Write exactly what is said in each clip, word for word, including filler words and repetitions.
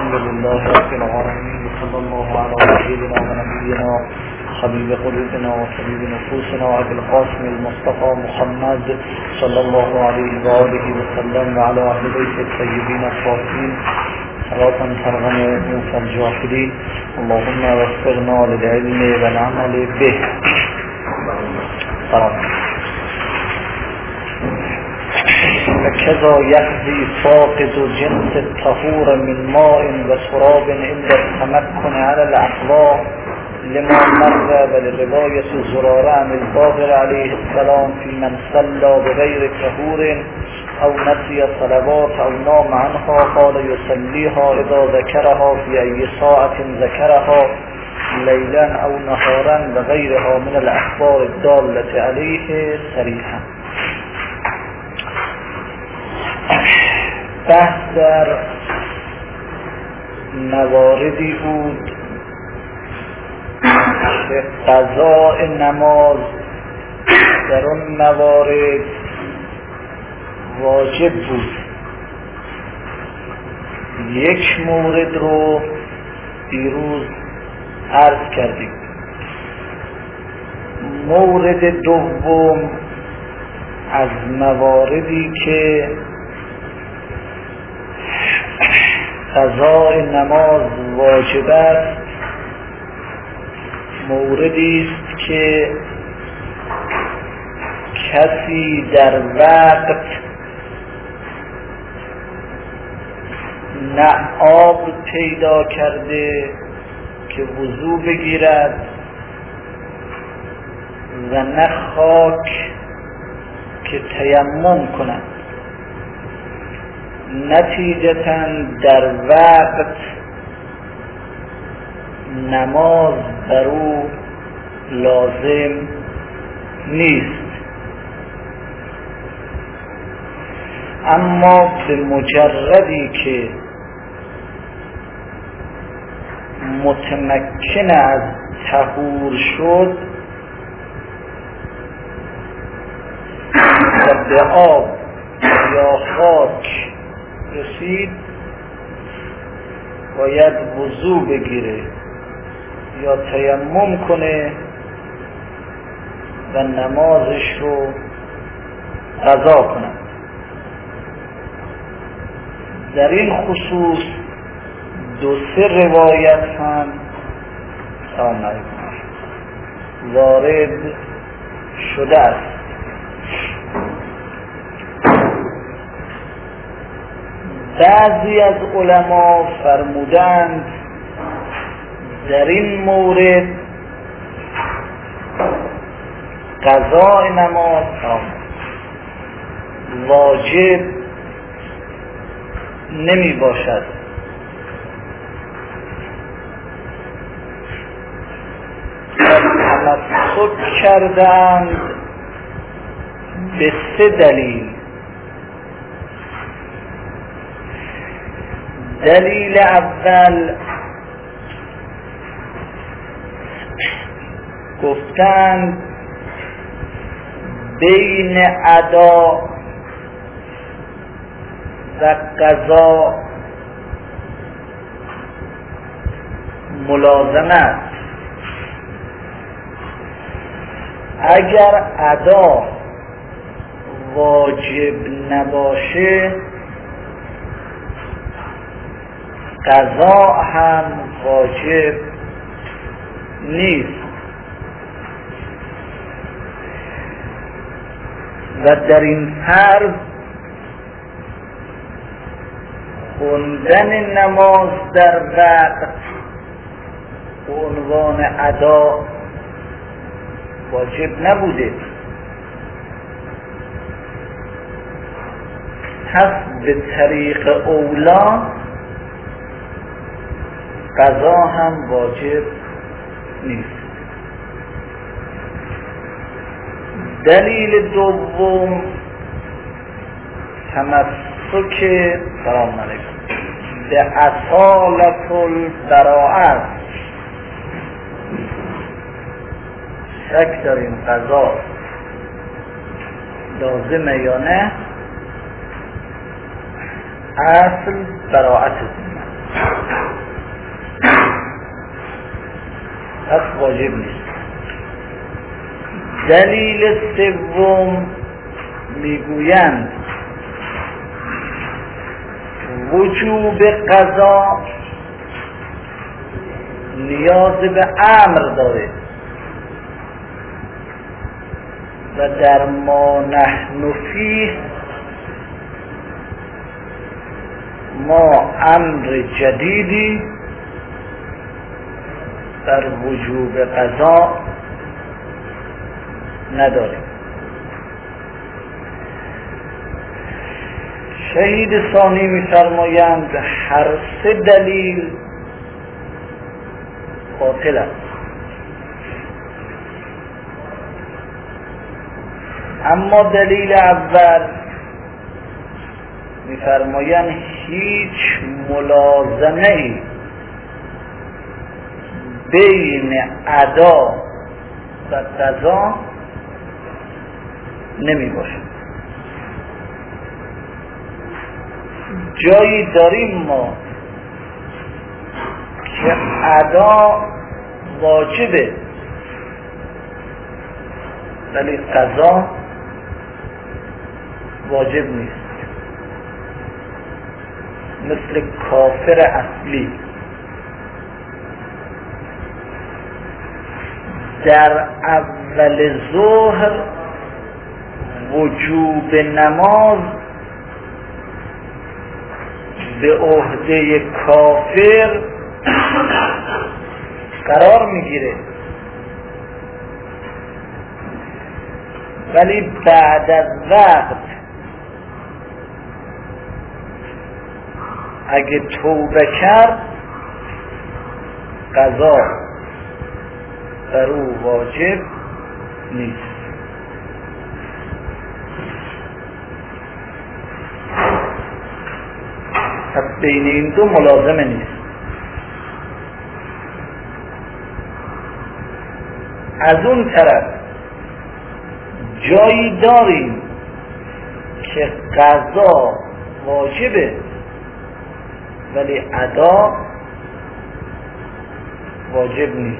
الحمد لله رب العالمين صلى الله على سيدنا ونبينا حبيب قلوبنا وحبيب نفوسنا وعبد القاسم المصطفى محمد صلى الله عليه وآله وسلم وعلى أهل بيت الطيبين الطاهرين صلاة ترغم موسى الجاهلين اللهم وفقنا للعلم والعمل به. سلام. وكذا يقضي فاقد جنس الطهور من ماء وتراب عند التمكن على الأخلاق لما مر ولرواية زرارة عن الباقر عليه السلام في من صلى بغير طهور أو نسي صلوات أو نام عنها قال يصليها إذا ذكرها في أي ساعة ذكرها ليلا أو نهارا وغيرها من الأخبار الدالة عليه صريحا. بحث در مواردی بود که قضاء نماز در اون موارد واجب بود. یک مورد رو دیروز عرض کردیم. مورد دوم از مواردی که قضاء نماز واجب است موردی است که کسی در وقت نه آب پیدا کرده که وضو بگیرد و نه خاک که تیمم کند، نتیجتاً در وقت نماز بر او لازم نیست. اما به مجردی که متمکن از طهور شد و به آب یا خاک رسید باید وضو بگیره یا تیمم کنه و نمازش رو قضا کنه. در این خصوص دو سه روایت هم سلام علیکم وارد شده است. بعضی از علما فرمودند در این مورد قضاء نماز واجب نمی باشد. تمسک کردند به سه دلیل. دلیل اول گفتند بین ادا و قضا ملازمت. اگر ادا واجب نباشه قضا هم واجب نیست و در این فرض خوندن نماز در وقت به عنوان ادا واجب نبوده. پس به طریق اولا قضا هم واجب نیست. دلیل دوم تمسک سلام علیکم به اصالت البراءت. شک داریم قضا لازمه یا نه؟ اصل براءت ذمه. واجب نیست. دلیل سوم میگویند وجوب قضا نیاز به امر داره و در ما نحن فیه ما امر جدیدی در وجوب قضا نداریم. شهید ثانی می‌فرمایند هر سه دلیل باطل است، اما دلیل اول می‌فرمایند هیچ ملازمه‌ای بین ادا و قضا نمی باشد. جایی داریم ما که ادا واجبه ولی قضا واجب نیست، مثل کافر اصلی. در اول ظهر وجوب نماز به عهده کافر قرار میگیره، ولی بعد از وقت اگه توبه کرد قضا بر او واجب نیست. پس بین این دو ملازمه نیست. از اون طرف جایی داریم که قضا واجبه ولی ادا واجب نیست.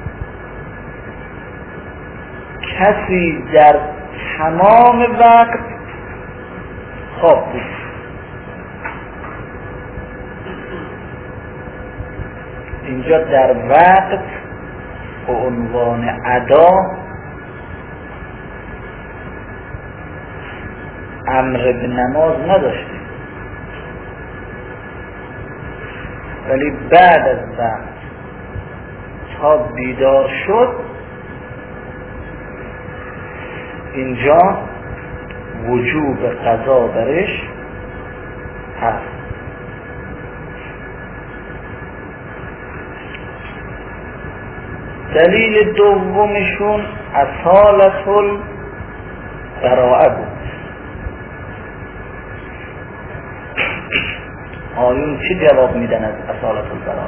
کسی در تمام وقت خواب بود، اینجا در وقت به عنوان ادا امر به نماز نداشتیم، ولی بعد از وقت تا بیدار شد اینجا وجوب قضا برش هست. دلیل دومشون اصالت البراءه بود. آیون چی جواب میدن از اصالت البراءه؟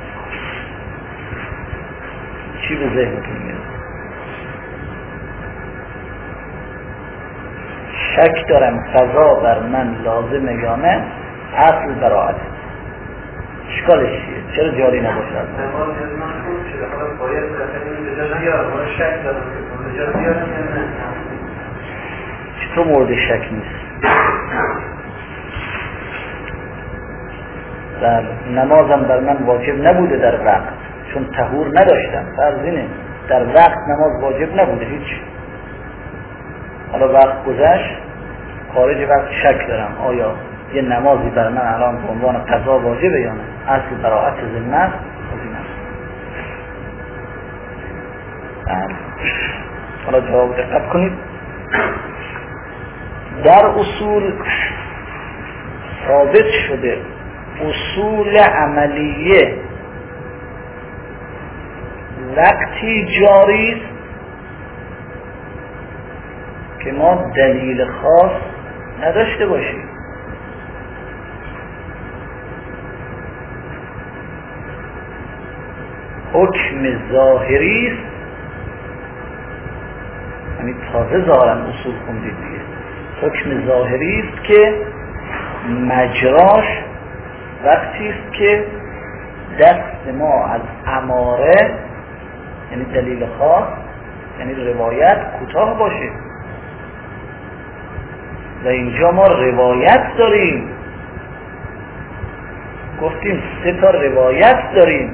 چی به ذهنتون میاد؟ شک دارم قضا بر من لازمه یا نه. اصل براءت اشکالش چیه؟ چرا جاری نباشد؟ چطور مورد شک نیست؟ در نمازم بر من واجب نبوده در وقت، چون طهور نداشتم. فرض اینه در وقت نماز واجب نبوده هیچ. حالا وقت گذشت، خارج وقت شک دارم آیا یه نمازی بر من الان به عنوان قضا واجبه یا نه. اصل براءت ذمت این است. حالا جواب دقت کنید. در اصول ثابت شده، اصول عملیه وقتی جاری است که ما دلیل خاص نداشته باشیم. حکم ظاهری است، یعنی تازه ظاهرا اصول خوندید دیگه. حکم ظاهری است که مجراش وقتی است که دست ما از اماره یعنی دلیل خاص یعنی روایت کوتاه باشه و اینجا ما روایت داریم، گفتیم سه تا روایت داریم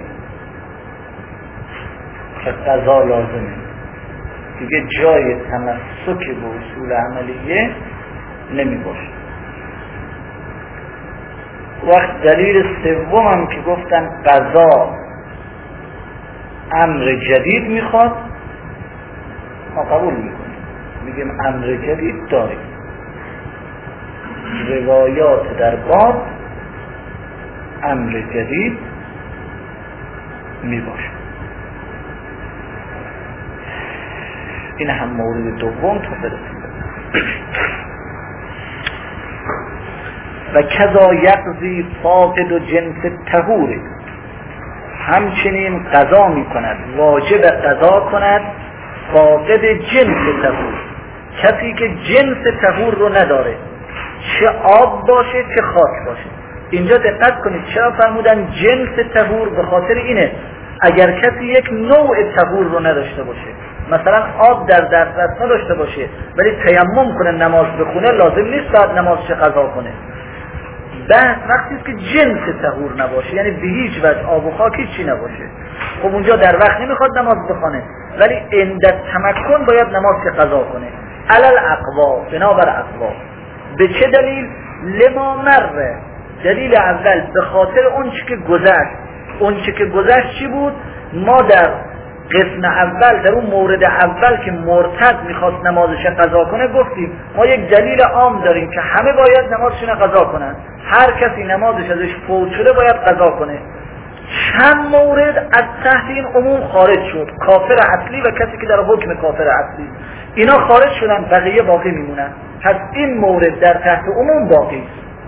که قضا لازمه، دیگه جای تمسک به اصول عملیه نمی باشه. وقت دلیل سوم هم که گفتن قضا امر جدید میخواد، ما قبول میکنیم، میگیم امر جدید داریم، روایات در باب امر جدید میباشه. این هم مورد دوم تا برسیم. و کذا یقضی فاقد و جنس طهور، همچنین قضا می کند، واجب قضا کند فاقد جنس طهور، کسی که جنس طهور رو نداره، چه آب باشه چه خاک باشه. اینجا دقت کنید چرا فرمودن جنس طهور؟ به خاطر اینه اگر کسی یک نوع طهور رو نداشته باشه، مثلا آب در دسترس نداشته باشه ولی تیمم کنه نماز بخونه، لازم نیست بعد نمازش قضا کنه. بعد وقتی که جنس طهور نباشه، یعنی به هیچ وجه آب و خاک چی نباشه، خب اونجا در وقت نمیخواد نماز بخونه، ولی عند تمکن باید نماز که قضا کنه. علل اقوا، بنابر اقوا. به چه دلیل؟ لما مره، دلیل اول به خاطر اون چی که گذشت. اون چی که گذشت چی بود؟ ما در قسم اول، در اون مورد اول که مرتد میخواست نمازش قضا کنه، گفتیم ما یک دلیل عام داریم که همه باید نمازشون قضا کنن، هر کسی نمازش ازش فوت شده باید قضا کنه. چند مورد از تحت این عموم خارج شد، کافر اصلی و کسی که در حکم کافر اصلی، اینا خارج شدن، بقیه باقی میمونن. پس این مورد در تحت عموم باقی.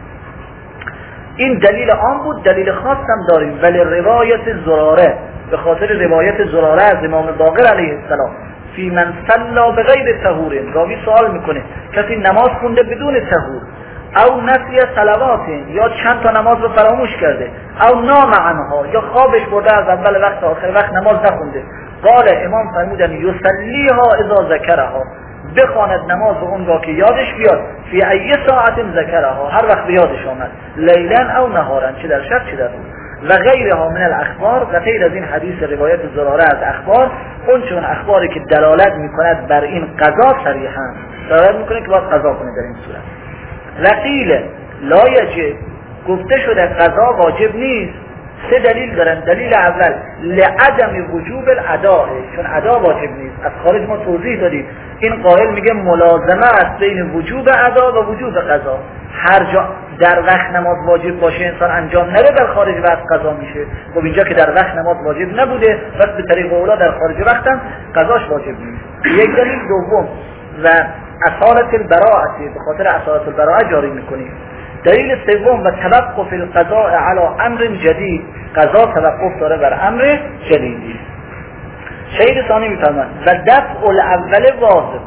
این دلیل عام بود. دلیل خاص هم داریم، ولی روایت زراره، به خاطر روایت زراره از امام باقر علیه السلام، فی من صلا بغیر طهور، راوی سوال میکنه کسی نماز خونده بدون طهور، او نسی صلوات، یا چند تا نماز رو فراموش کرده، او نام عنها، یا خوابش برده از اول وقت تا آخر وقت نماز نخونده، قال امام فرمودن یصلیها اذا ذکرها، بخواند نماز اونگاه که یادش بیاد، فی ای ساعت ذکرها، هر وقت یادش آمد، لیلا او نهارا، چه در شب چه در روز، و غیرها من الاخبار، و غیر از این حدیث روایت زراره از اخبار، اون چون اخباری که دلالت میکند بر این قضا صریحا دلالت میکنه که باید قضا کنه در این صورت. وقیل لا یجب، گفته شده قضا واجب نیست. سه دلیل دارن. دلیل اول لعدم وجوب الاداء، چون ادا واجب نیست. از خارج ما توضیح دادیم این قائل میگه ملازمه است بین وجوب ادا و وجوب قضا. هر جا در وقت نماز واجب باشه انسان انجام نده در خارج وقت قضا میشه. خب اینجا که در وقت نماز واجب نبوده، بس به طریق اولا در خارج وقت هم قضاش واجب نیست. یک دلیل دوم و اصالت البراءه، به خاطر اصالت البراءه جاری میکنیم. دلیل سوم و توقف القضاء علی امر جدید، قضا توقف داره بر امر جدیدی. شهید ثانی میفرماند و دفع الاول واضح،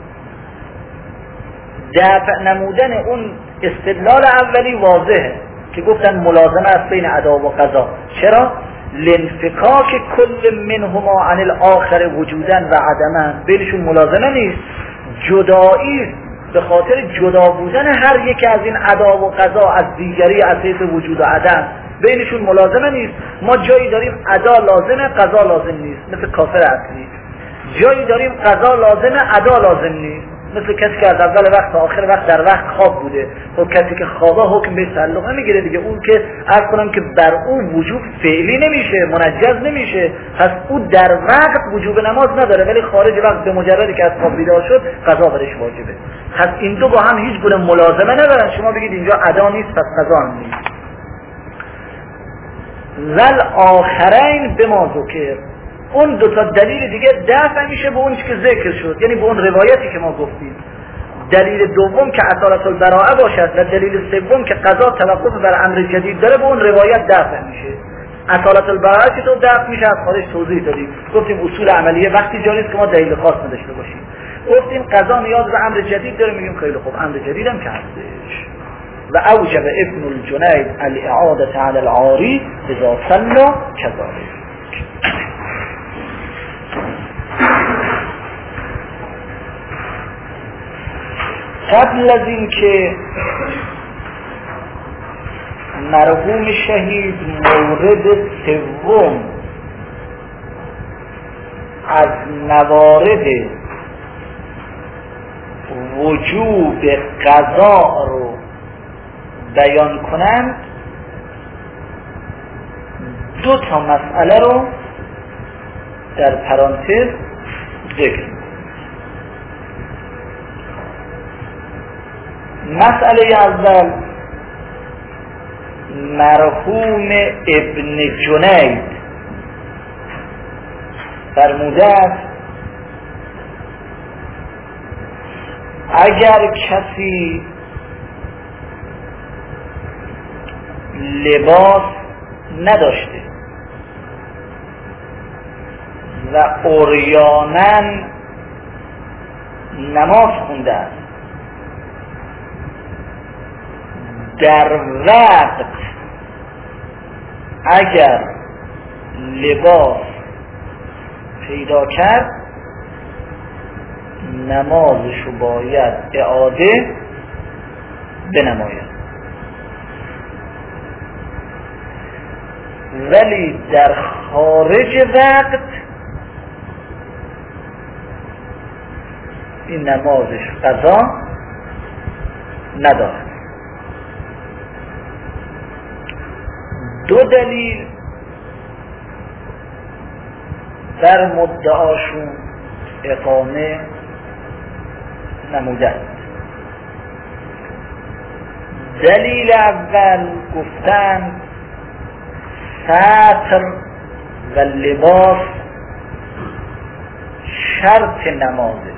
دفع نمودن اون استدلال اولی واضحه که گفتن ملازمه است بین ادا و قضا. چرا؟ لانفکاک کل منهما عن الاخر وجودا و عدما، بینشون ملازمه نیست، جدایی، به خاطر جدا بودن هر یک از این ادا و قضا از دیگری از حیث وجود و عدم، بینشون ملازمه نیست. ما جایی داریم ادا لازمه قضا لازم نیست، مثل کافر اصلی. جایی داریم قضا لازمه ادا لازم نیست، مثل کسی که از اول وقت تا آخر وقت در وقت خواب بوده. خب کسی که خوابه حکم به تعلق نمیگیره دیگه، اون که عرض کنم که بر اون وجوب فعلی نمیشه، منجز نمیشه، پس او در وقت وجوب نماز نداره، ولی خارج وقت به مجردی که از خواب بیدار شد قضا برش واجبه. پس این دو با هم هیچ گونه ملازمه ندارن. شما بگید اینجا ادا نیست پس قضا هم نیست. ول آخرین بما ذکر، اون دو تا دلیل دیگه دفع میشه به اون که ذکر شد، یعنی به اون روایتی که ما گفتیم. دلیل دوم که اصالت البراءه باشد و دلیل سوم که قضا توقف بر امر جدید داره، به اون روایت دفع میشه. اصالت البراءه که تو دفع میشه از خارج توضیح دادیم، گفتیم اصول عملیه وقتی جاری است که ما دلیل خاص نداشته باشیم. گفتیم قضا نیاز به امر جدید داره، میگیم خیلی خوب امر جدید هم که هستش. و اوجب ابن الجنید الاعاده علی العاری اذا صلى كذلك. قبل از این که مرحوم شهید مورد سوم از موارد وجوب قضا رو بیان کنند دو تا مسئله رو در پرانتز ذکر. مسئله اول مرحوم ابن جنید فرموده است اگر کسی لباس نداشته و عریاناً نماز خونده است در وقت اگر لباس پیدا کرد نمازشو باید اعاده بنماید، ولی در خارج وقت این نمازش قضا ندارد. دو دلیل در مدعاشون اقامه نمودند. دلیل اول گفتند سطر و لباس شرط نمازه،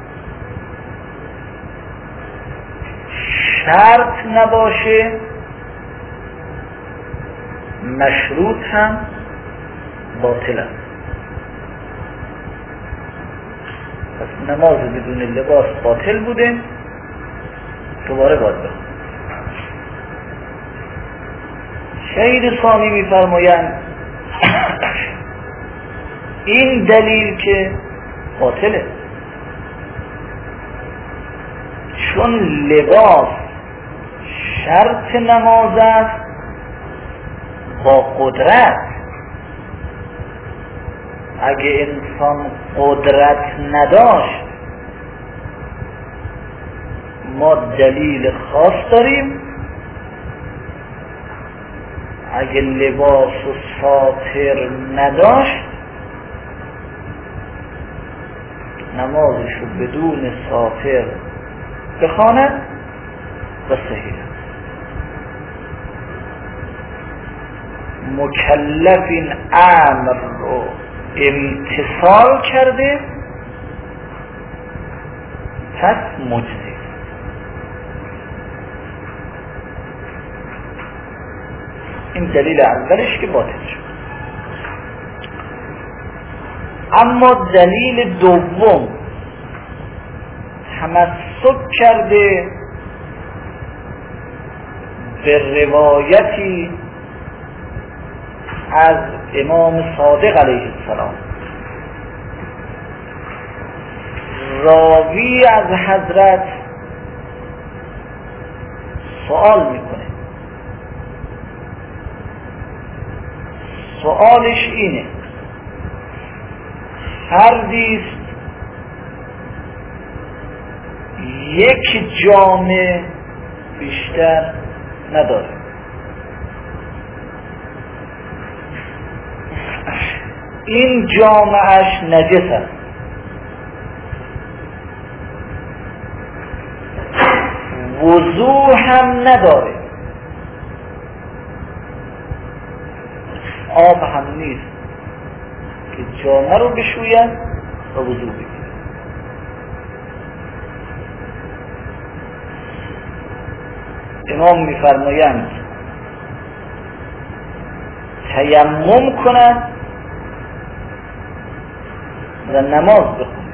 شرط نباشه مشروط هم باطل است. پس نماز بدون لباس باطل بوده، دوباره باید بخون. شهید ثانی میفرمایند این دلیل که باطله، چون لباس شرط نماز است با قدرت. اگه انسان قدرت نداشت ما دلیل خاص داریم، اگه لباس و ساتر نداشت نمازشو بدون ساتر بخواند و صحیح. مکلف این امر رو امتثال کرده پس مجزی. این دلیل اولش که باطل شد. اما دلیل دوم تمسک کرده به روایتی از امام صادق علیه السلام. راوی از حضرت سوال میکنه، سوالش اینه فردی است یک جامه بیشتر نداره، این جامه‌اش نجس است، وضو هم نداره، آب هم نیست که جامه رو بشوید و وضو بگیره. امام می‌فرمایند تیمم کند و نماز بخونه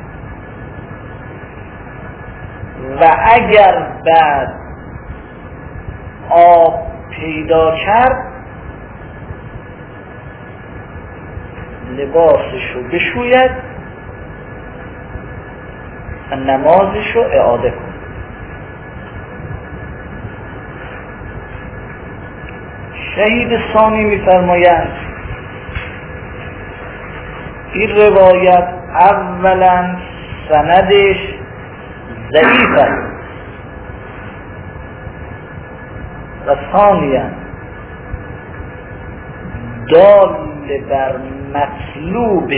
و اگر بعد آب پیدا کرد لباسشو بشوید و نمازشو اعاده کن. شهید ثانی می‌فرمایند این روایت اولا سندش ضعیف است و ثانیا دال بر مطلوب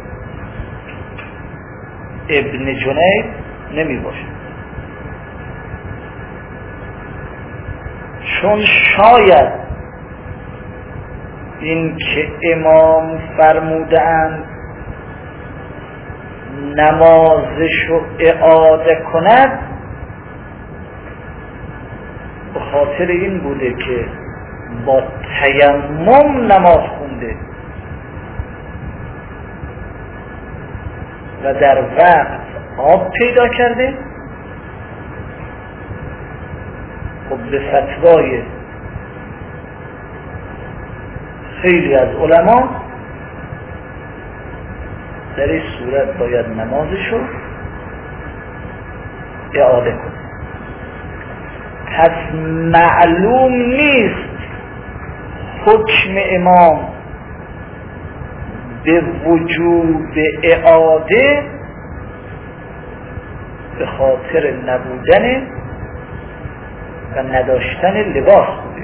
ابن جنید نمی باشد، چون شاید این که امام فرمودند نمازشو اعاده کند به خاطر این بوده که با تیمم نماز خونده و در وقت آب پیدا کرده. خب به فتوای خیلی از علما در این صورت باید نمازشو اعاده کنه. پس معلوم نیست حکم امام به وجوب اعاده به خاطر نبودن و نداشتن لباس بوده،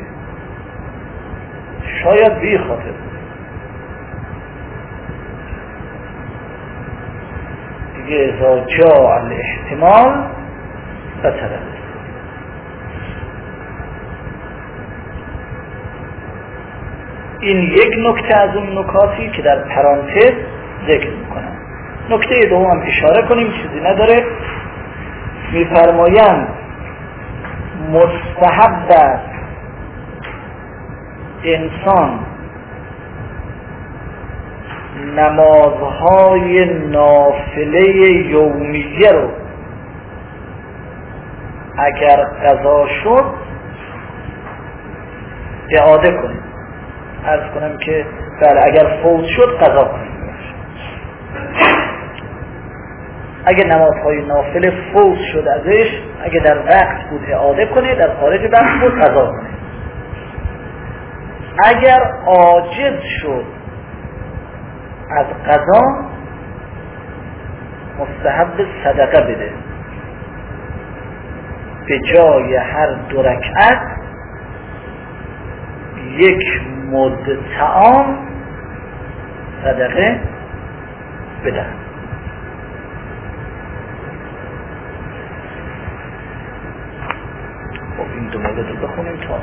شاید بی خاطر بوده. دیگه اذا جاء الاحتمال بطلت. این یک نکته از اون نکاتی که در پرانتز ذکر میکنم. نکته دوم اشاره کنیم، چیزی نداره. میفرمایند مستحب است انسان نمازهای نافله یومیه رو اگر قضا شد اعاده کنه. عرض کنم که بله اگر فوت شد قضا کنه. اگر نمازهای نافله فوت شد ازش، اگر در وقت بود اعاده کنه، در خارج وقت بود قضا کنه. اگر عاجز شد از قضا مستحب صدقه بده، به جای هر دو رکعت یک مد طعام صدقه بده. خب این دو مورد رو بخونیم تا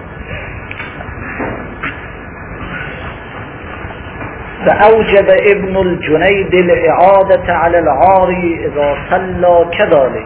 فأوجب ابن الجنید الاعادة على العاری اذا صلى كذلك.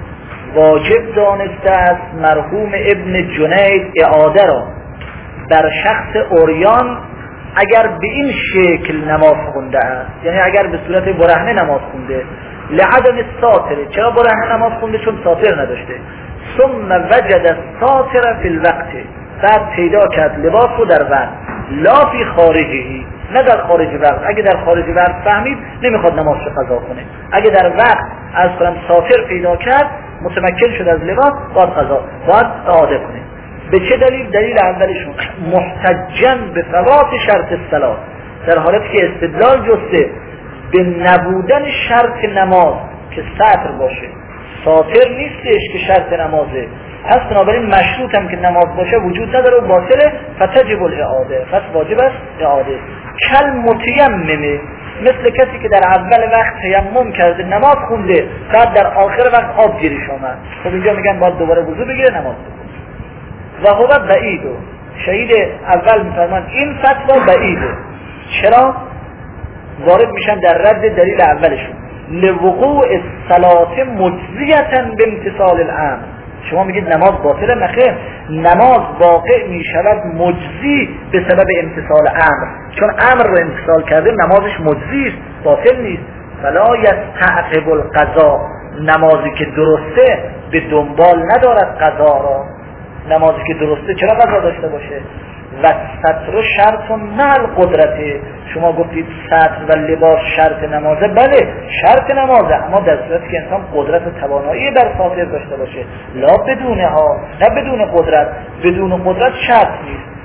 واجب دانسته است مرحوم ابن جنید اعاده را بر شخص عریان اگر به این شکل نماز خونده است، یعنی اگر به صورت برهنه نماز خونده، لعدم الساتر. چرا برهنه نماز خونده؟ چون ساتر نداشته. ثم وجد الساتر فی الوقت، بعد پیدا کرد لباس رو در وقت، لا فی خارجهی، نه در خارج وقت. اگه در خارج وقت فهمید نمیخواد نماز رو قضا کنه. اگه در وقت از کنم ساتر پیدا کرد، متمکن شد از لباس، باید قضا باید اعاده کنه. به چه دلیل؟ دلیل اولشون محتجاً به فوات شرط الصلاة، در حالتی که استدلال جسته به نبودن شرط نماز که ستر باشه. ساتر نیستش که شرط نمازه، پس بنابراین مشروط هم که نماز باشه وجود نداره و باطله، فتجب الاعاده، پس واجب است اعاده. کل متیممه، مثل کسی که در اول وقت تیمم کرده نماز خونده، بعد در آخر وقت آب گیرش آمد، خب اینجا میگن باید دوباره وضو بگیره نماز بخونه. و هو بعیده، شهید اول میفرمان این فتوا بعیده. چرا؟ وارد میشن در رد دلیل اولشون، لوقوع الصلاة مجزیة بامتصال الامر. شما میگید نماز باطله، نخیر، نماز واقع میشود مجزی به سبب امتصال امر، چون امر رو امتصال کرده نمازش مجزی است، باطل نیست. فلا یستعقب القضا، نمازی که درسته به دنبال ندارد قضا را. نمازی که درسته چرا قضا داشته باشه؟ و ستر شرط مع القدرت. شما گفتید ستر و لباس شرط نمازه، بله شرط نمازه، اما در صورتی که انسان قدرت و توانایی بر ساتر داشته باشه، لا بدونه ها، نه بدون قدرت. بدون قدرت شرط نیست.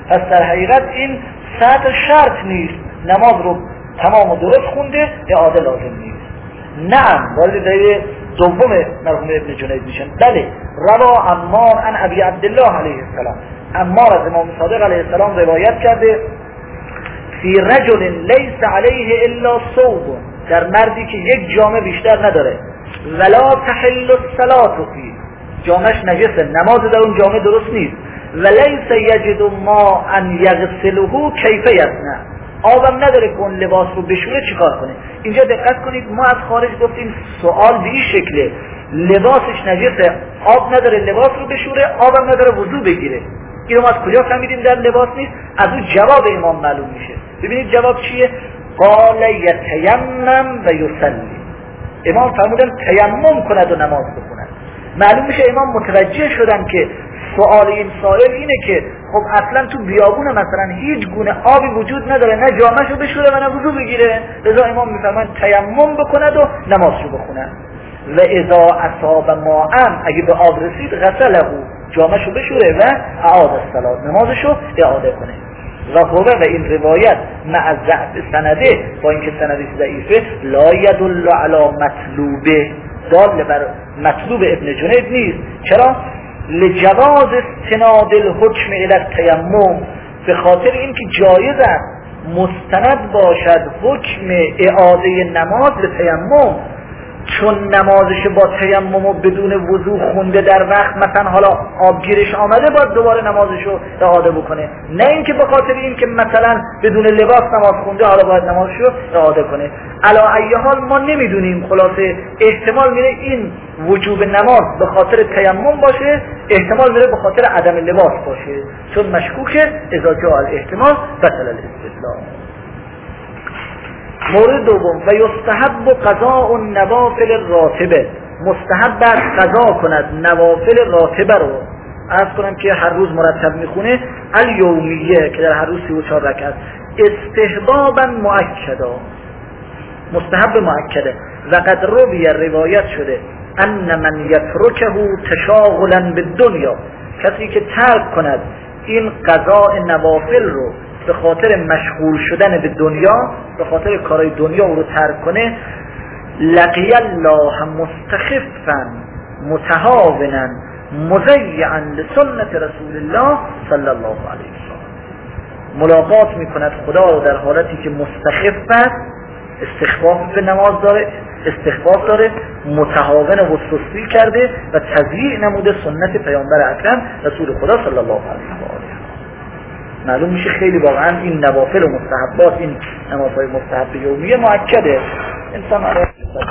پس در حقیقت این سطر شرط نیست، نماز رو تمام و درست خونده اعاده لازم نیست. نعم وارد دلیل دوم مرحوم ابن جنید میشن. بله روا عمار عن ابی عبدالله علیه السلام، عمار از امام صادق علیه السلام روایت کرده فی رجل لیس علیه الا ثوب، در مردی که یک جامه بیشتر نداره، ولا تحل الصلاة فی، جامش نجسه، نماز در اون جامه درست نیست، ولیس یجد ما ان یغسله کیف یصنع، آبم نداره که اون لباس رو بشوره چیکار کنه. اینجا دقت کنید ما از خارج گفتیم سوال به این شکله، لباسش نجسه، آب نداره لباس رو بشوره، آبم نداره وضو بگیره. اینو ما از کجا فهمیدیم در لباس نیست؟ از اون جواب امام معلوم میشه. ببینید جواب چیه؟ قال یتیمم و یصلی، امام فرمودن تیمم کند و نماز بخوند. معلوم میشه امام متوجه شدن که سوال این سائل اینه که خب اصلا تو بیابون مثلا هیچ گونه آبی وجود نداره، نه جامه‌شو بشوره و نه وضو بگیره، لذا امام میفرمان تیمم بکند و نمازشو بخونه. و اذا اصاب ماء، اگه به آب رسید غسله، جامه‌شو بشوره و اعاد الصلاه، نمازشو اعاده کنه. و هو و این روایت مع ضعف سنده، با اینکه سندش ضعیفه، لا یدل علی مطلوبه، دال بر مطلوب ابن جنید نیست. چرا؟ لجواز استناد الحکم الی التیمم، به خاطر اینکه جایز است مستند باشد حکم اعاده نماز به تیمم، چون نمازش با تیمم و بدون وضو خونده در وقت مثلا حالا آبگیرش آمده باید دوباره نمازشو اعاده بکنه، نه اینکه به خاطر اینکه مثلا بدون لباس نماز خونده حالا باید نمازشو اعاده کنه. علا ای حال ما نمیدونیم، خلاصه احتمال میره این وجوب نماز به خاطر تیمم باشه، احتمال میره به خاطر عدم لباس باشه، چون مشکوکه اذا جاء الاحتمال بطل الاستدلال. مورد دوم و یستحب قضاء النوافل الراتبه، مستحب است قضا کند نوافل راتبه رو. عرض کنم که هر روز مرتب میخونه، الیومیه که در هر روز سی و چهار رکعت، استحبابا مؤکدا، مستحب مؤکده. و قد روی روایت شده ان من یترکه تشاغلا بالدنیا، کسی که ترک کند این قضاء نوافل رو به خاطر مشغول شدن به دنیا، به خاطر کارهای دنیا رو ترک کنه، لقی الله مستخفا متهاونا مضیعا لسنت رسول الله صلی الله علیه وسلم، ملاقات میکند خدا رو در حالتی که مستخف است، استخفاف به نماز داره، استخفاف داره، متهاون و سستی کرده و تضییع نموده سنت پیامبر اکرم رسول خدا صلی الله علیه و معلوم میشه خیلی واقعا این نوافل و مستحبات، این نمازهای مستحب یومیه مؤکده. انسان برای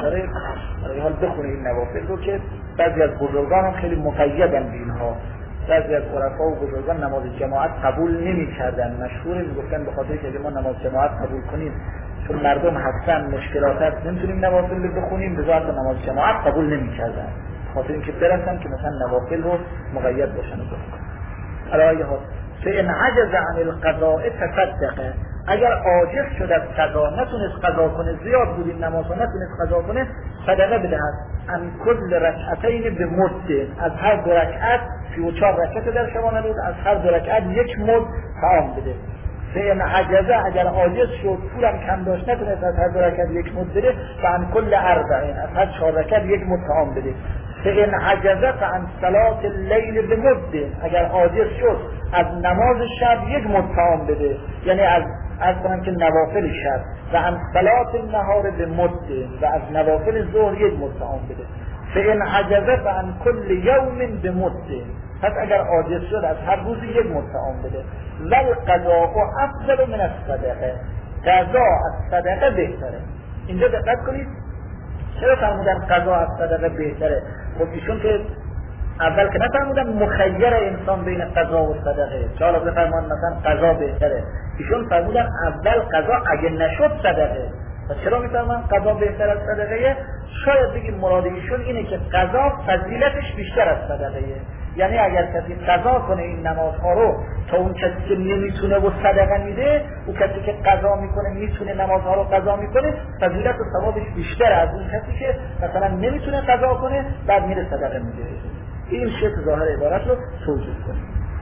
حال بخونه این نوافل رو که بعضی از بزرگان هم خیلی مقیدن به اینها. بعضی از عرفا و بزرگان نماز جماعت قبول نمی‌کردن، مشهوره میگفتن به خاطر که ما نماز جماعت قبول کنیم چون مردم هستن مشکلات هست نمیتونیم نوافل رو بخونیم، به ذات نماز جماعت قبول نمی‌کردن، خاطر اینکه برسن که مثلا نوافل رو مقید باشن و بخونن. علاوه ها فإن عجز عن القضاء تصدق، اگر عاجز شد از قضا، نتونست قضا کنه، زیاد بود این نماز نتونست قضا کنه، صدقه بدهد ان کل رکعتین به مد، از هر دو رکعت سی و چهار رکعت در شبانه روز، از هر دو رکعت یک مد طعام بده. فإن عجز، اگر عاجز شد پولم کم داشت نتونست از هر دو رکعت یک مد بده، فان کل اربعین، از هر چهار رکعت یک مد طعام بده. فإن عجز عن صلاة الليل بمد، اگر عاجز شد از نماز شب یک مد طعام بده، یعنی از از کنم که نوافل شب، و عن صلاة النهار بمد، و از نوافل ظهر یک مد طعام بده. فإن عجز عن كل يوم بمد، پس اگر عاجز شد از هر روز یک مد طعام بده. والقضاء افضل من الصدقه، قضا از صدقه بهتره. اینجا دقت کنید چرا فرمودن قضا از صدقه بهتره؟ خب ایشون که اول که نفرمودن مخیر انسان بین قضا و صدقه، چرا بفرمان مثلا قضا بهتره؟ ایشون فرمودن اول قضا اگه نشد صدقه. و چرا میفرمان قضا بهتر از صدقه؟ شاید بگیم مراد ایشون اینه که قضا فضیلتش بیشتر از صدقه، یعنی اگر کسی قضا کنه این نمازها رو تا اون کسی که نمیتونه و صدقه میده، اون کسی که قضا میکنه میتونه نمازها رو قضا میکنه، فضیلت و ثوابش بیشتر از اون کسی که مثلا نمیتونه قضا کنه بعد میره صدقه میده. این شکل ظاهر عبارت رو توجیه کنیم.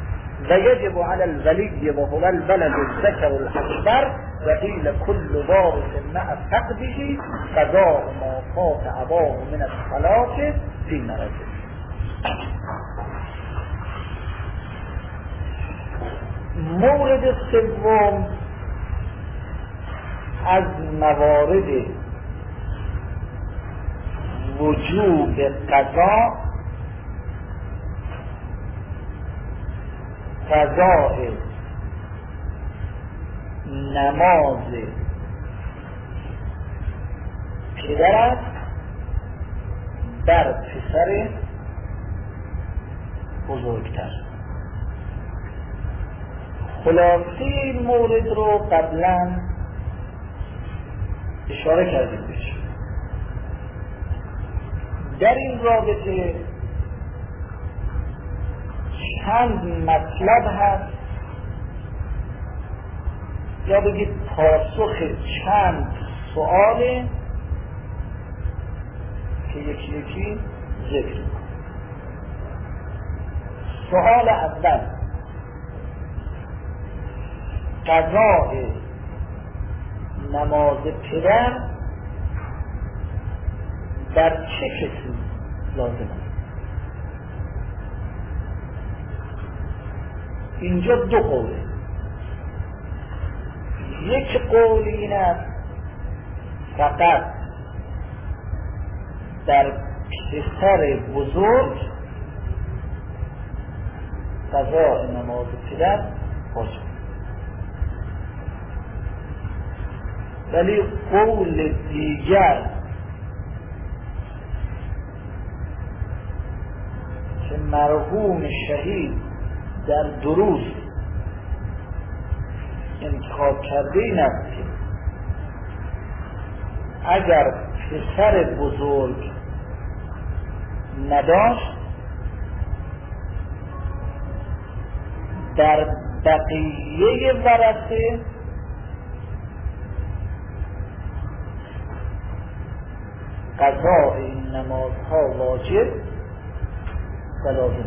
و یجب علی الولی و هو الولد الذکر الاکبر و قیل کل وارث مع فقده قضاء ما فات اباه من الصلاة فی مرضه. مورد سوم از موارد وجوب قضا قضاء نماز پدر است بر پسر بزرگتر. خلاصه این مورد رو قبلا اشاره کردیم بهش. در این رابطه چند مطلب هست یا بگید پاسخ چند سواله که یکی یکی ذکر کنم. سوال اول، قضاء نماز پدر در چه کسی لازم است؟ اینجا دو قوله. یک قول این است فقط در پسر بزرگ قضاء نماز پدر واجب، ولی قول دیگر که مرحوم شهید در دروس انتخاب کرده این است که اگر پسر بزرگ نداشت در بقیه ورثه قضاء این نمازها واجب و لازم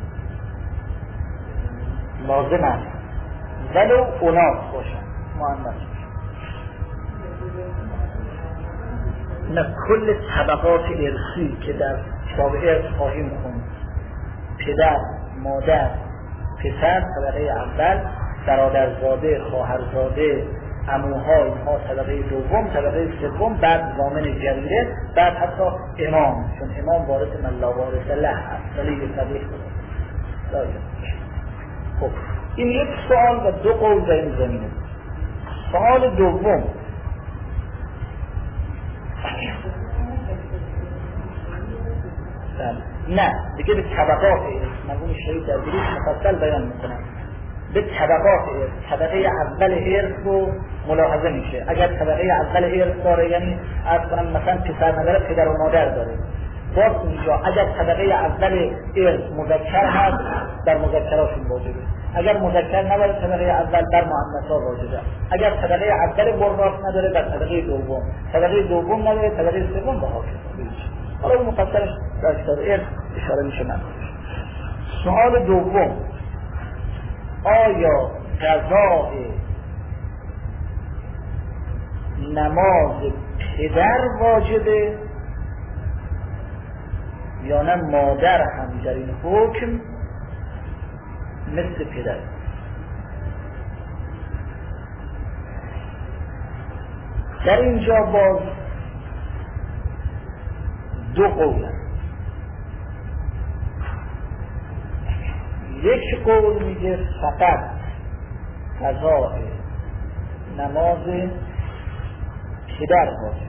لازم است ولو اوناس باشن مؤنث. نه کل طبقات ارثی که در کتاب ارث خواهیم خوند، پدر، مادر، پسر طبقه اول، برادرزاده، خواهرزاده، عموها، اینها طبقه دوم، طبقه سوم، بعد ضامن جریره، بعد حتی امام، چون امام وارث من لا وارث له است ولی یه طبقه خود. خب این یک سوال و دو قول در این زمینه. سوال دوم، نه دیگه به طبقات ارث، مرحوم شهید در دروس مفصل بیان میکنم، به طبقات ارث. طبقه اول ارث رو ملاحظه میشه. اگر طبقه اول ارث داره، یعنی عرض کنم مثلا پسر نداره، پدر و مادر داره، باز اینجا اگر طبقه اول ارث مذکر هست در مذکراشون واجبه، اگر مذکر نداره طبقه اول در مؤنثا واجبه، اگر طبقه اول وراث نداره در طبقه دوم، طبقه دوم نداره طبقه سوم به حاکم. حالا اون مفصلش در کتاب ارث اشاره میشه. من سوال دوم، آیا قضاء نماز پدر واجبه یا نه مادر هم در این حکم مثل پدر؟ در اینجا باز دو قول هست. یک قول میگه فقط قضاء نماز پدر واجب.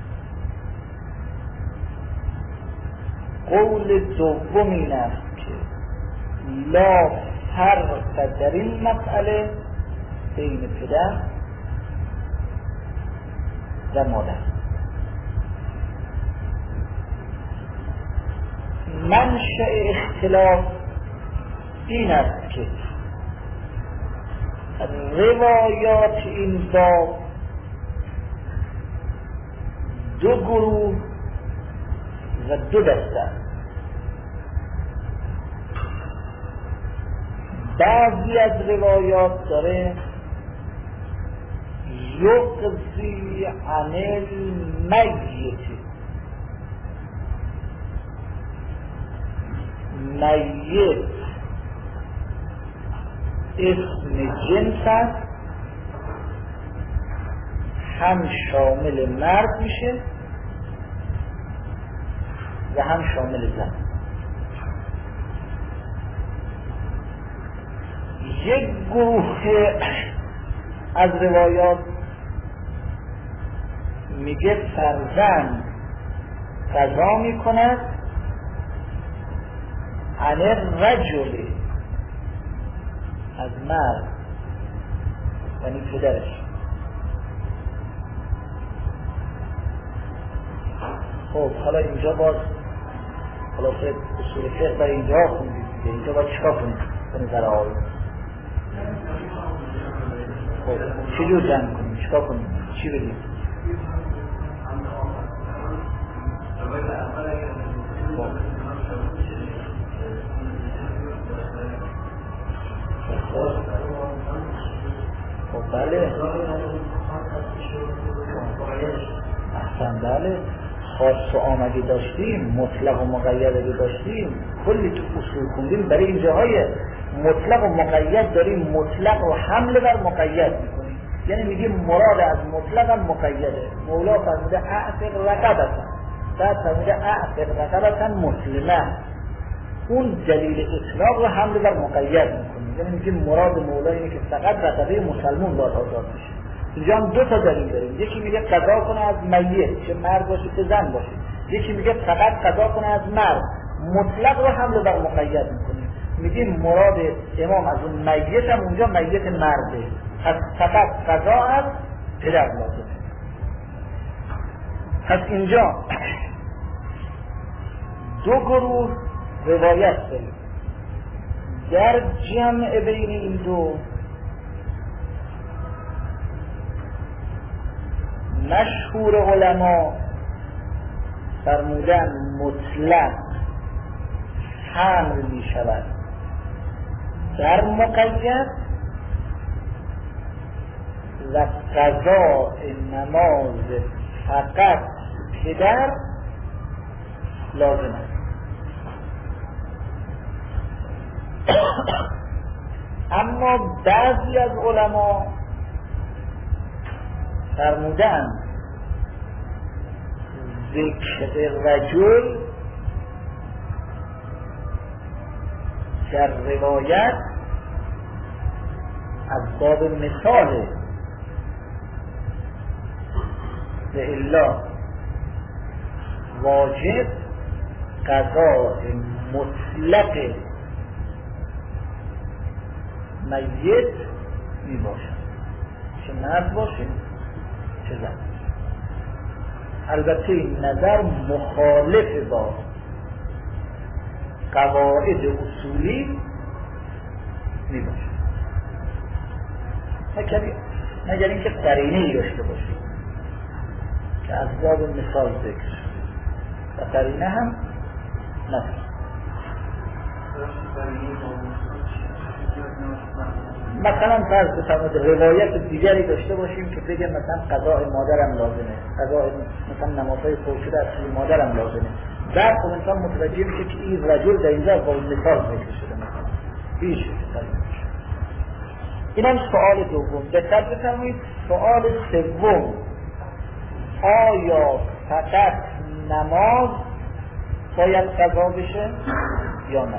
قول دوم این است که لا فرق در این مسئله بین پدر و مادر. منشأ اختلاف این است که روایات این باب دو گروه و دو دسته. بعضی از روایات داره یقضی عن المیت، میت اسم جنس است، هم شامل مرد میشه و هم شامل زن. یک گروه از روایات میگه فرزند قضا میکند عن الرجل، از مرد یعنی پدرش. خب حالا اینجا باز خلاصه اصول فقه برای اینجا خوندید دیگه، اینجا باید چیکار کنید به نظر آقای؟ خب چجور جمع کنید؟ چیکار کنید؟ چی بدید؟ خب بله احسن، بله خاص و آمدی داشتیم، مطلق و مقیدی داشتیم، کلی تو اصول خوندیم. برای این جاهای مطلق و مقید داریم، مطلق و حمله بر مقید میکنیم، یعنی میگیم مراد از مطلق هم مقیده. مولا فرموده اعتق رقبتن، بعد فرموده اعتق رقبتن مسلمه، اون دلیل اطلاق رو حمله بر مقید میکنیم، یعنی میگیم مراد مولا اینه که فقط رقبه مسلمون باید آزاد بشه. اینجا هم دو تا دلیل داریم، یکی میگه قضا کنه از میت، چه مرد باشه چه زن باشه، یکی میگه فقط قضا کنه از مرد، مطلق رو حمله بر مقید میکنیم، میگیم مراد امام از اون میت هم اونجا میت مرده، پس فقط قضا از پدر لازمه. پس اینجا دو گروه روایت داریم. در جمع بین این دو مشهور علما فرمودن مطلق حمل می شود در مقید و قضاء نماز فقط پدر لازم است. اما بعضی از علما فرمودن ذکر رجل در روایت از باب مثاله، به الا واجب قضاء مطلق میت می باشد، چه مرد باشه چه زن. البته این نظر مخالف با قواعد اصولی می باشد، مگر اینکه قرینه‌ای داشته باشید که از باب مثال ذکر و قرینه هم نداره. مثلا فرض بفرمایید روایت دیگری داشته باشیم که بگه مثلا قضاء مادرم لازمه، قضاء مثلا نمازهای فوق‌العاده از مادرم لازمه، بعد خب انسان متوجه میشه که این رجل در اینجا با مثال ذکر شده، مثلا هیچ این هم سوال دوم. دقت بفرمایید سوال سوم، آیا فقط نماز باید قضا بشه یا نه؟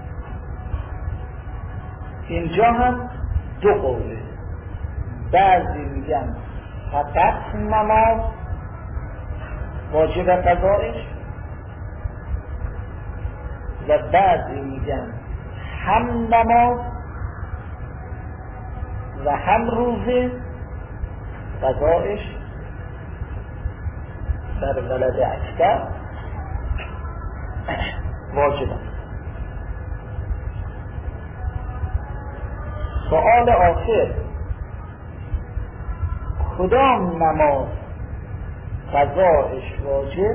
اینجا هم دو قوله، بعضی میگن فقط نماز واجب قضایش و بعضی میگن هم نماز و هم روزه قضایش در ولد اکبر واجب است. سؤال آخر، کدام نماز قضایش واجب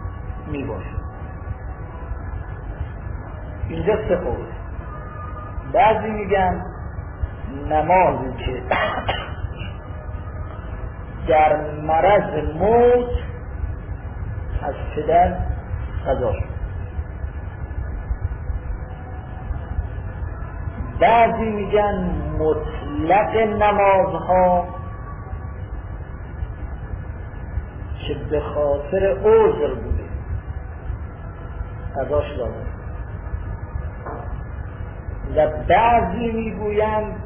می باشه؟ اینجا سه قول، بعضی میگن نمازی که در مرض موت از پدر قضا شد. بعضی میگن مطلق نمازها که به خاطر عذر بوده قضاش لازم، و بعضی میگویند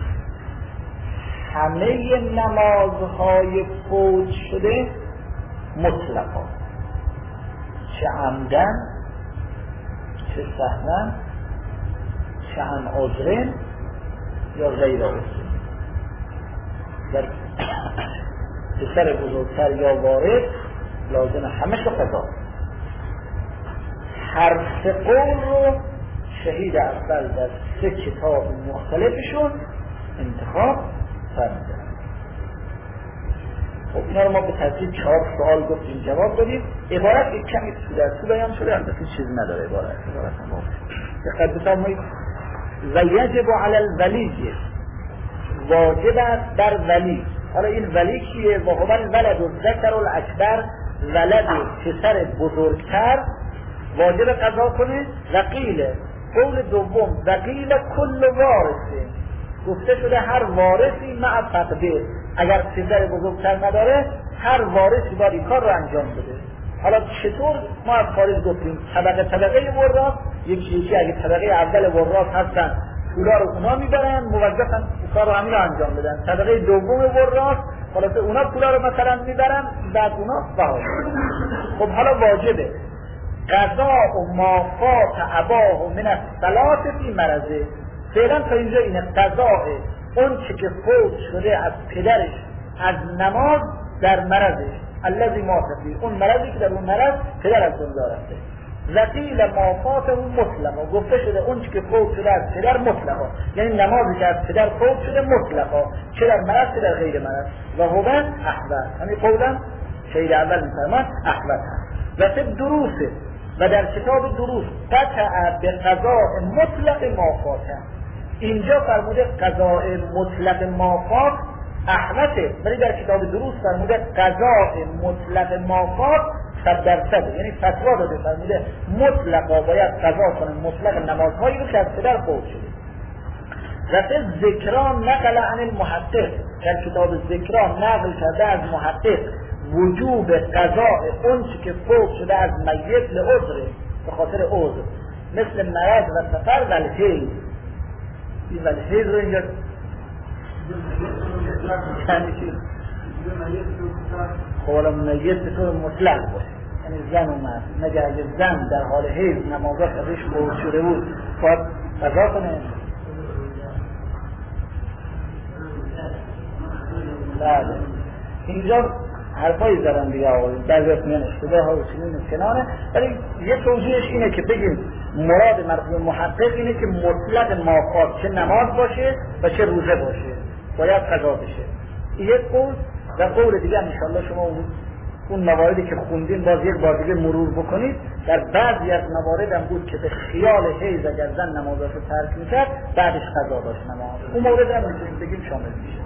همه نمازهای فوت شده مطلقا، چه عمدن چه سهوا چه عن عذر یا غیر عذر، در پسر بزرگتر یا وارث لازم همه شو قضا. هر سه قول رو شهید اول در سه کتاب مختلفشون انتخاب فرمودن. خب اینا رو ما به ترتیب چهار سوال گفتیم جواب دادیم. عبارت یک کمی تو در تو بیان شده، البته چیز نداره عبارت عبارت هم دقت بفرمایید. و یجب علی الولی، واجب است بر ولی. حالا این ولی کیه؟ و هو الولد الذکر الاکبر، ولد پسر بزرگتر واجب قضا کنه. و قیل، قول دوم، و قیل کل وارثه، گفته شده هر وارثی مع تقدیر، اگر پسر بزرگتر نداره هر وارثی باید این کار رو انجام بده. حالا چطور؟ ما از خارج گفتیم طبقه طبقه وراث، یکی یکی اگه طبقه اول وراث هستن پولا رو اونا میبرن، موظفن کار رو همین رو انجام بدن. طبقه دوم وراث خلاصه اونا پولا رو مثلا میبرن، بعد اونا بها. خب حالا واجبه قضاء ما فات اباه من الصلاة فی مرضه. فعلا تا اینجا اینه قضاء اون چه که فوت شده از پدرش از نماز در مرضش، الذی مات فیه، اون مرضی که در اون مرض پدر از دنیا رفته. وقیل ما فات اون مطلقا، گفته شده اون چه که فوت شده از پدر مطلقا، یعنی نمازی که از پدر فوت شده مطلقا، چه در مرض چه در غیر مرض. و هو احوط، همین قولا شهید اول میفرمان احوط هست. و سه دروسه، و در کتاب دروس قطع به قضاء مطلق ما فاته، اینجا فرموده قضاء مطلق ما فات احوطه، ولی در کتاب دروس فرموده قضاء مطلق ما فات صد درصد، یعنی فتوا داده فرموده مطلقا باید قضا کنه مطلق نمازهایی رو که از پدر فوت شده. و سه ذکران نقل عن المحقق، در کتاب ذکران نقل کرده از محقق وجوب قضاء اون چی که فوت شده از میت لعذر، به خاطر عذر، مثل مرض و سفر و الحیض. این و الحیض رو اینجا خوالا میت به طور مطلق باشه، یعنی زن و مرد، مگر اگه زن در حال حیض نمازش ازش فوت شده بود باید قضا کنه. بله اینجا حرفایی زدن دیگه آقایی، بعضی از میان اشتباه ها و چنین کنانه، ولی یه توضیحش اینه که بگیم مراد مرحوم محقق اینه که مطلق مافات چه نماز باشه و چه روزه باشه باید قضا بشه. یک قول. و قول دیگه انشالله شما اون مواردی که خوندین باز یک بار دیگه مرور بکنید، در بعضی از موارد هم بود که به خیال حیض اگر زن نمازش رو ترک میکرد بعدش قضا داشت نماز، اون مورد هم میتونیم بگیم شامل میشه.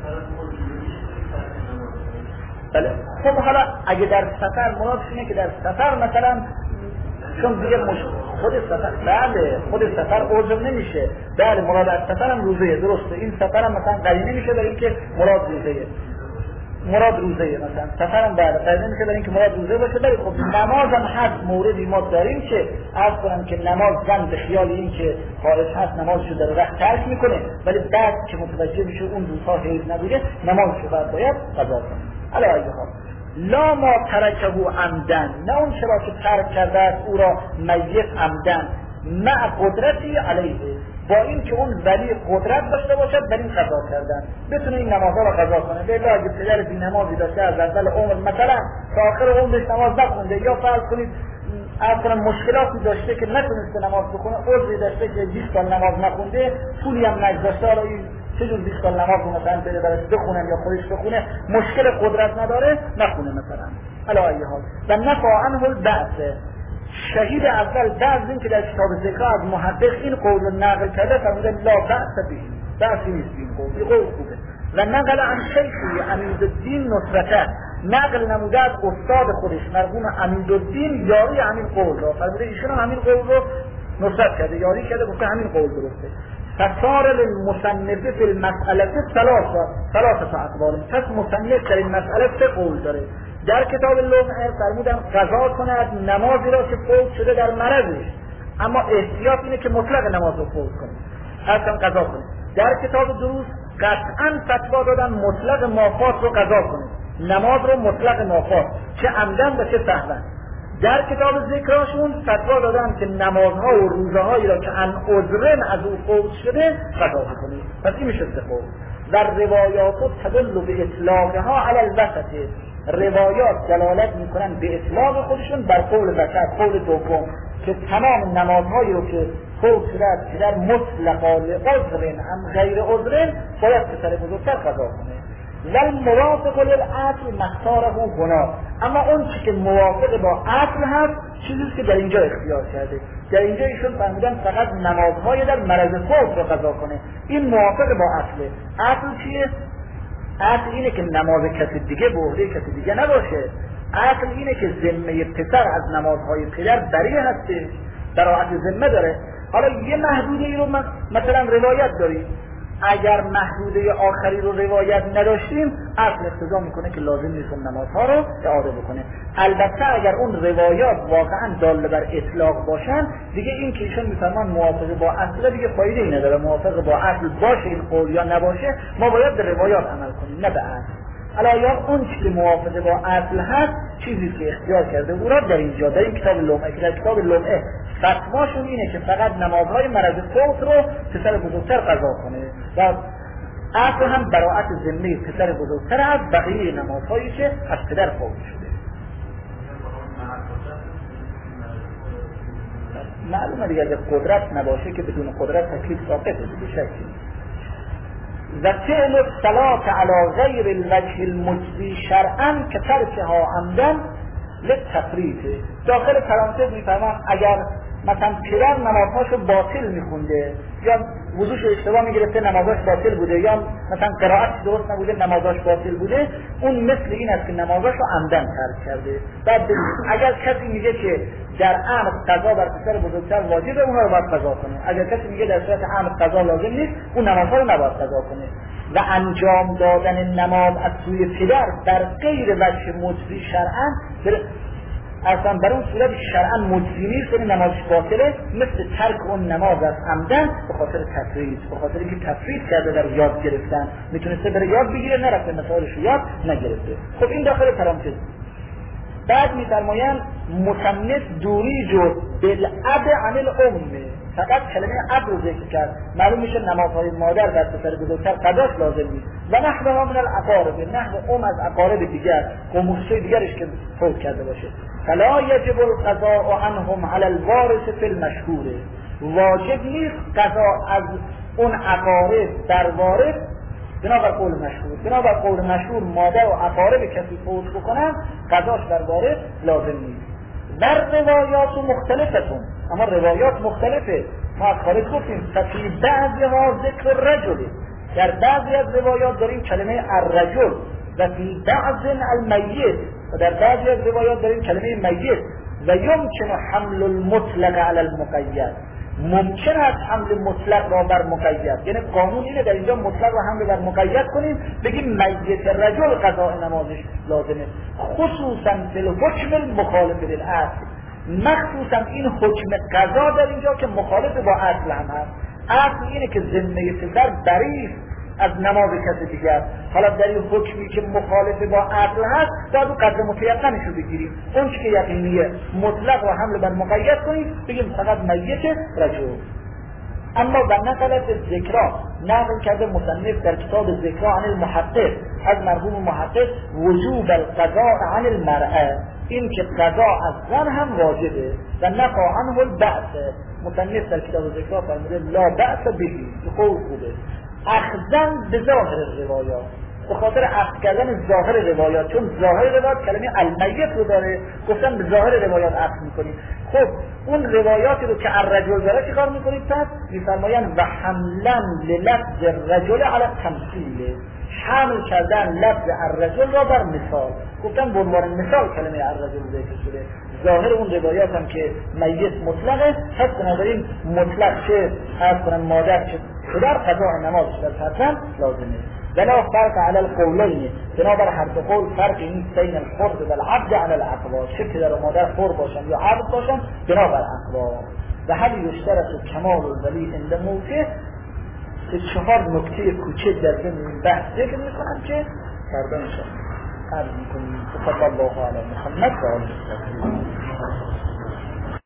بله. خب حالا اگه در سفر مرادش اینه که در سفر مثلا چون دیگه مش... خود سفر بله خود سفر عذر نمیشه، بله مراد از سفر هم روزه، درسته، این سفر هم مثلا قرینه میشه برای اینکه مراد روزه مراد روزه مثلا سفر هم بله قرینه میشه برای اینکه مراد روزه باشه. ولی خب نماز هم هست، موردی ما داریم که عرض کنم که نماز زن به خیال این که خارج هست نمازشو در وقت ترک میکنه، ولی بعد که متوجه میشه اون روزها حیض نبوده نمازشو بعد باید قضا کنه. علی ایها لا ما ترکه عمدن، نه اون چرا که ترک کرده است او را میت عمدن، مع قدرتی علیه، با این که اون ولی قدرت داشته باشد بر این قضا کردن، بتونه این نمازها را قضا کنه. به اگه پدر بی نمازی داشته از اول عمر مثلا تا آخر عمرش نماز نخونده، یا فرض کنید اصلا مشکلاتی داشته که نتونسته نماز بخونه، عذری داشته که بیست سال نماز نخونده، پولی هم نگذاشته، حالا این چجور بیست سال نماز مثلا بره براش بخونه یا خودش بخونه، مشکل قدرت نداره نخونه مثلا. علی ای حال و نفع عنه البعث، شهید اول بعد این که در کتاب ذکر از محقق این قول رو نقل کرده فرموده لا بأس به، بأسی نیست این قول، این قول خوبه. و نقل عن شیخی امیدالدین نصرته، نقل نموده از استاد خودش مرحوم امیدالدین یاری همین قول رو، فرموده ایشون هم همین قول رو نصرت کرده، یاری کرده، گفته همین قول درسته. فصار للمصنف فی المسئله ثلاثه ثلاثه اقوال، پس مصنف در این مسئله سه قول داره. در کتاب لمعه فرمودن قضا کند نمازی را که فوت شده در مرضش، اما احتیاط اینه که مطلق نماز رو فوت کنه، اصلا قضا کنه. در کتاب دروس قطعا فتوا دادن مطلق مافات رو قضا کنه، نماز رو مطلق مافات، چه عمدن و چه سهوا. در کتاب ذکراشون فتوا دادن که نمازها و روزهایی را که ان عذرن از او فوت شده قضا کنه. پس این میشه سه قول. در روایات تدل به اطلاقها علی الوسط، روایات دلالت میکنن به اطلاق خودشون بر قول وسط، قول دوم، که تمام نمازهایی رو که فوت شده که در مطلقا لعذرن هم غیر عذرن باید پسر بزرگتر قضا کنه. ول موافق للعقل مختاره هنا، اما اون چی که موافق با عقل هست چیزیست که در اینجا اختیار کرده. در اینجا ایشون فرمودن فقط نمازهای در مرض فوت رو قضا کنه، این موافق با عقله. عقل چیه؟ عقل اینه که نماز کسی دیگه به عهده کسی دیگه نباشه. عقل اینه که ذمه پسر از نمازهای پدر بری هسته، براعت ذمه داره. حالا یه محدوده ای رو مثلا روایت داریم، اگر محدوده آخری رو روایت نداشتیم عقل اقتضا میکنه که لازم نیست اون نمازها رو اعاده بکنه. البته اگر اون روایات واقعا دال بر اطلاق باشن دیگه این که ایشون میفرمان موافق با عقل دیگه فایده ای نداره، موافق با عقل باشه این قول یا نباشه ما باید به روایات عمل کنیم نه به عقل. علاوه اون چیزی موافقه با عقل هست چیزی که اختیار کرده او را در اینجا در این کتاب لمعه، که در کتاب لمعه فتواشون اینه که فقط نمازهای مرض فوت رو پسر بزرگتر قضا کنه و عقل هم براعت ذمه پسر بزرگتر از بقیه نمازهایی که از پدر فوت شده. معلومه دیگه اگر قدرت نباشه که بدون قدرت تکلیف ساقطه دیگه شکی. و فعل الصلاة علی غیر الوجه المجزی شرعا که ترکها عمدن للتفریطه. داخل پرانتز میفرمان اگر مثلا پدر نمازهاشو باطل میخونده یا وضوش اشتباه میگرفته نمازاش باطل بوده یا مثلا قرائت درست نبوده نمازاش باطل بوده، اون مثل این است که نمازاشو عمدن ترک کرده. بعد اگر کسی میگه که در عمد قضا بر پسر بزرگتر واجبه اونها رو باید قضا کنه، اگر کسی میگه در صورت عمد قضا لازم نیست اون نمازها رو نباید قضا کنه. و انجام دادن نماز از سوی پدر در غیر وجه مجزی شرعا اصلا بر اون صورت شرعا مجزی نیست، یعنی نمازش باطله، مثل ترک اون نماز از عمدن به خاطر تفرید، به خاطر اینکه تفرید کرده در یاد گرفتن، میتونسته بره یاد بگیره نرفته مسائلش یاد نگرفته. خب این داخل پرانتز. بعد میفرمایند مصنف دوری جو بالعب عن الام، فقط کلمه اب رو ذکر کرد، معلوم میشه نمازهای مادر در پسر بزرگتر قضاش لازم نیست. و نحوها من الاقارب، نحو ام از اقارب دیگر قوموسه دیگرش که فوت کرده باشه. فلا یجب القضاء عنهم علی الوارث فی المشهور، واجب نیست قضا از اون اقارب در وارث بنابر قول مشهور. بنابر قول مشهور مادر و اقارب کسی فوت بکنن قضاش بر وارث لازم نیست. در روایات مختلفتون، اما روایات مختلفه. ما از خارج گفتیم فی بعضی ها ذکر الرجل، در بعضی از روایات داریم کلمه الرجل و فی بعض المیت، و در بعضی از روایات داریم کلمه میت. و یمکن حمل المطلق علی المقید، ممکن است حمل مطلق را بر مقید، یعنی قانون اینه در اینجا مطلق را حمل بر مقید کنیم، بگیم میت رجل قضاء نمازش لازمه، خصوصا فی الحکم المخالف للعقل، مخصوصا این حکم قضا در اینجا که مخالف با عقل هم هست. عقل اینه که ذمه پسر بری از نماز کسی دیگر، حالا در این حکمی که مخالف با عقل هست باید اون قدر متیقنش رو بگیریم، اون که یقینیه مطلق رو حمل بر مقید کنیم بگیم فقط میت رجل. اما و نقلت ذکرا، نقل کرده مصنف در کتاب ذکرا عن المحقق از مرحوم محقق وجوب القضاء عن المرأة، این که قضا از زن هم واجبه و نقا عنه البعث. مصنف در کتاب ذکرا فرموده لا بأس به، قول خوبه، اخذن به ظاهر روایات، به خاطر عکس کردن ظاهر روایات، چون ظاهر روایات کلمه المیت رو داره، گفتن به ظاهر روایات عکس میکنید. خب اون روایاتی رو که الرجل داره چیکار میکنید؟ پس میفرمایند و حملا للفظ الرجل علی التمثیل، حمل کردن لفظ الرجل را بر مثال. گفتن به عنوان مثال کلمه الرجل ذکر شده. ظاهر اون روایات هم که میت مطلقه، پس بنابراین مطلق چه عرض کنم مادر چه پدر قضاء نمازش در فرزند لازمه. بلا فرق علی القولین، بنابر هر دو قول فرقی نیست بین الخرد و العبد علی الاقوال، چه پدر و مادر خر باشن یا عبد باشن بنابر اقوال. و هل یشترط کمال الولی عند موته. که چهار نکته کوچک در این بحث ذکر میکنم که فردا انشاءالله عرض میکنیم. صلی الله علی محمد و آله.